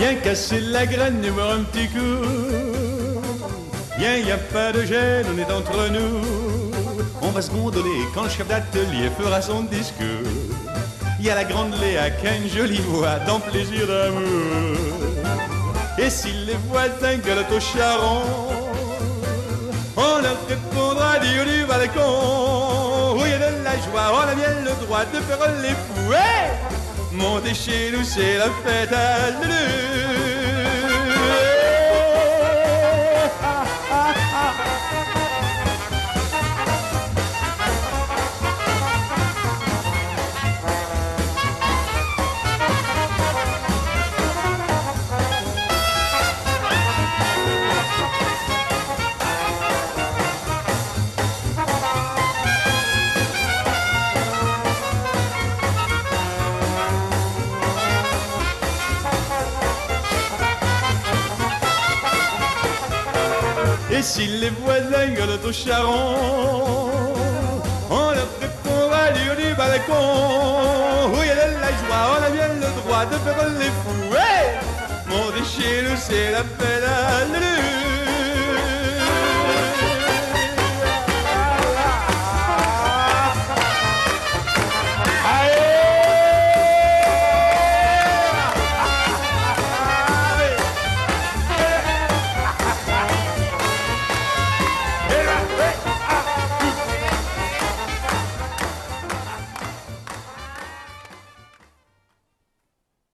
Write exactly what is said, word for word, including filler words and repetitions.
Viens casser la graine et boire un petit coup. Viens, y a pas de gêne, on est entre nous. On va se gondoler quand le chef d'atelier fera son discours. Y a la grande Léa qui a une jolie voix dans Plaisir d'amour. Et si les voisins gueulent au charron, on leur répondra du haut du balcon. Où y a de la joie, on a bien le droit de faire les fous. Hey, montez chez nous, c'est la fête à l'heure. Et si les voisins gueulent au charron, on leur répondra du haut du balcon. Où il y a de la joie, on a bien le droit de faire les fous. Hey, montez chez nous, c'est la fête à l'heure.